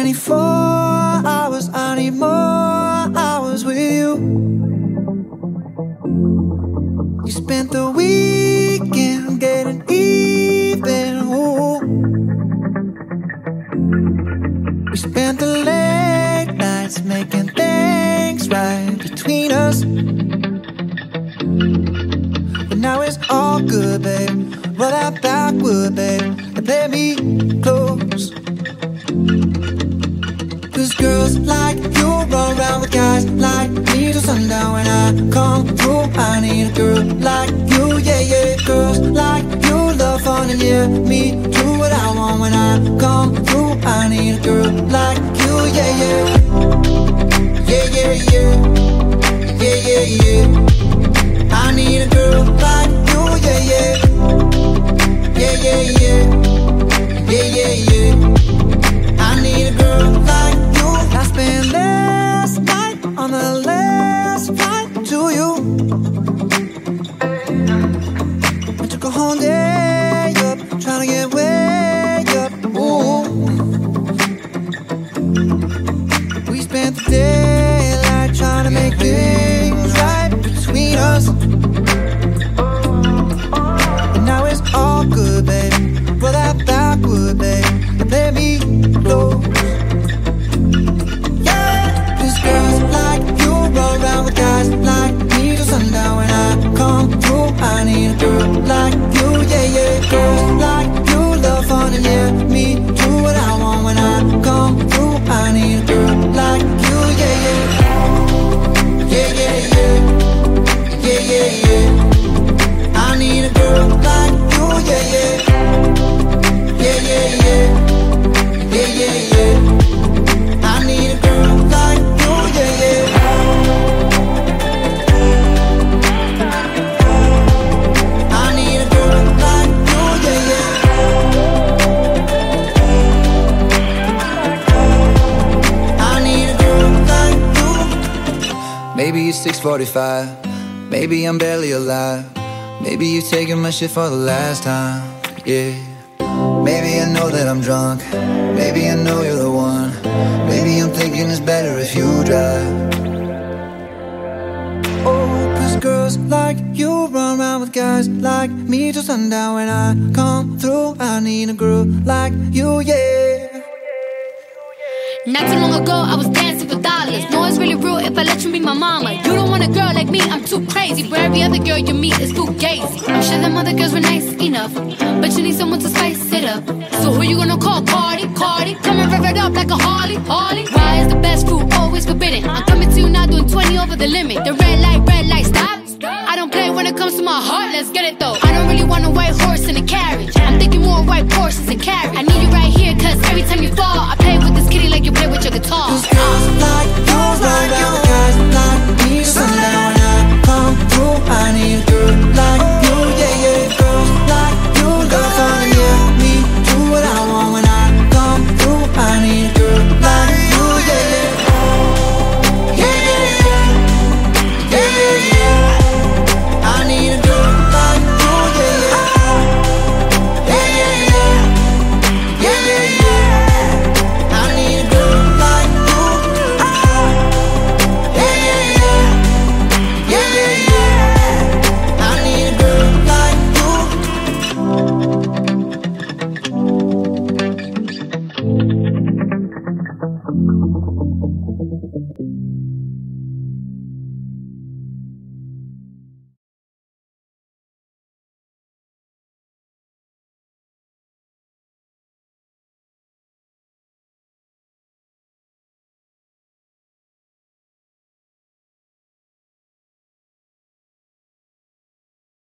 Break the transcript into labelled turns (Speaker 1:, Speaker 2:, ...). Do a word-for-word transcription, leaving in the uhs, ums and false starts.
Speaker 1: twenty-four hours, I need more hours with you. You spent the weekend getting even, ooh. We spent the late nights making things right between us. But now it's all good, babe. Roll that backward, babe, and play me close. Cause girls like you run around with guys like me till sundown. When I come through, I need a girl like you, yeah, yeah. Girls like you love fun and yeah, me do what I want. When I come through, I need a girl like you, yeah, yeah. Yeah, yeah, yeah. Yeah, yeah, yeah. I need a girl like you, yeah, yeah. Yeah, yeah, yeah. Yeah, yeah, yeah. I need a girl like you. I spent last night on the last flight to you. I took a whole day up, trying to get way up, ooh. We spent the daylight trying to make things right between us. And now it's all good, baby. Roll that backward, babe, and play me close. Girls like you roll around with guys like me till sundown. When I come through, I need a girl like you, yeah, yeah. Girls like you love fun and yeah, me do what I want. When I come through, I need a girl like you, yeah, yeah. Yeah, yeah, yeah. Yeah, yeah, yeah. I need a girl like you, yeah, yeah. Yeah, yeah, yeah. Yeah, yeah, yeah. I need a girl like you, yeah, yeah. I need a girl like you, yeah, yeah. I need a girl like you. Maybe it's six forty-five. Maybe I'm barely alive. Maybe you're taking my shit for the last time, yeah. Maybe I know that I'm drunk. Maybe I know you're the one. Maybe I'm thinking it's better if you drive. Oh, cause girls like you run around with guys like me till sundown. When I come through, I need a girl like you, yeah.
Speaker 2: Not too long ago, I was dancing for dollars. No, it's really real if I let you be my mama. You don't want a girl like me, I'm too crazy. But every other girl you meet is too gazy. I'm sure them other girls were nice enough, but you need someone to spice it up. So who you gonna call? Cardi, Cardi. Come and rev it up like a Harley, Harley. Why is the best food always forbidden? I'm coming to you now doing twenty over the limit. The red light, red light, stop. I don't play when it comes to my heart, let's get it though.